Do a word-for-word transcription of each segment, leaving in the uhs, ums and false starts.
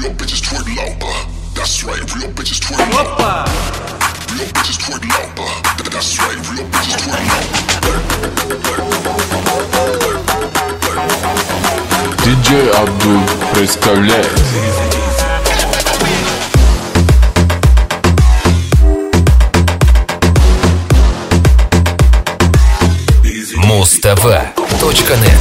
Real bitches twerk louder. That's right, real bitches twerk louder. Real bitches twerk louder. That's right, real bitches twerk louder. диджей Абдул представляет муз тэ вэ точка нет.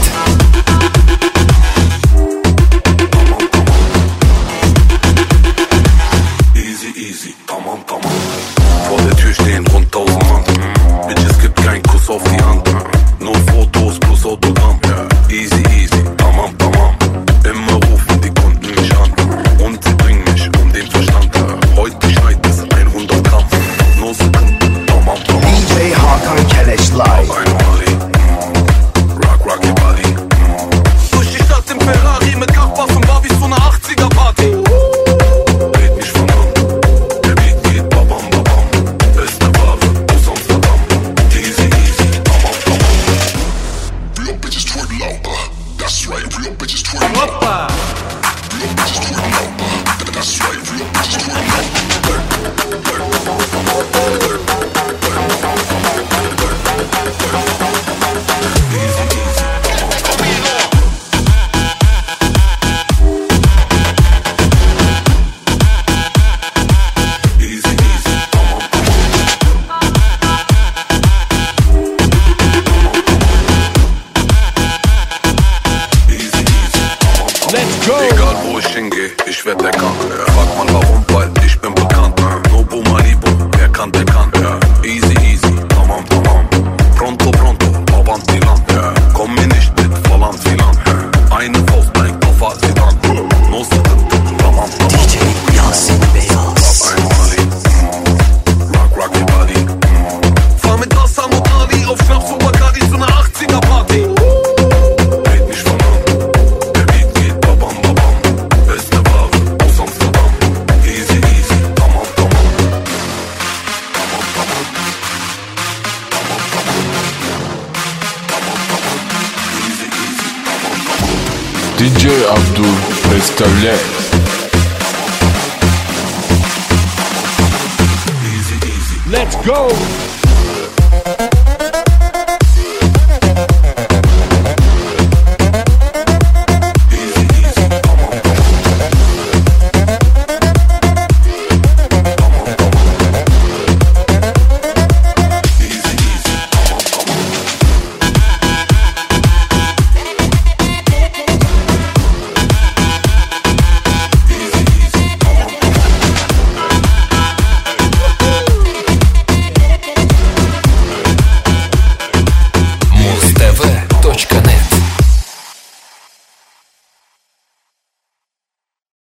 Vor der Tür stehen rund tausend Mann. Bitches gibt keinen Kuss auf die Hand. Nur Fotos plus Autogramm. Easy, easy, tamam, tamam. Immer rufen die Kunden mich an. Und sie bringen mich um den Verstand. Heute schneit es hundert Gramm. Nur Sekunden, tamam, tamam. D J Hakan Keleş live. Einmalig, rock, rock your body. Durch die Stadt im Ferrari mit Kraftwaffen war wie so eine achtziger Party. Red nicht von an, der Beat geht babam, babam. Beste Ware aus Amsterdam. Easy, easy, tamam, tamam. Real bitches twerk louder. That's right, real bitches twerk louder. Real bitches twerk louder. That's right, real bitches twerk louder. Egal wo ich hingehe, ich werd erkannt. Fragt man warum, weil ich bin bekannt. Nobu Malibu, wer kann, der kann. Easy, easy, tamam, tamam. Pronto, pronto, avanti Land. Komm mir nicht mit Volland, Filan. Eine Faust, ein Koffer, Sedan. No Sekunden, tamam, tamam. D J Yasin Beyaz. Einmalig, rock, rock your body. Fahr mit Hassan und Ali auf Schnaps und Bacardi zu einer achtziger Party. Red nicht von an, der Beat geht babam, babam. Beste Ware aus Amsterdam. Easy, easy, tamam, tamam. Tamam, tamam. Tamam, tamam. Tamam, tamam. Easy, easy, tamam, tamam. диджей Абдул представляет Easy, easy. Let's go!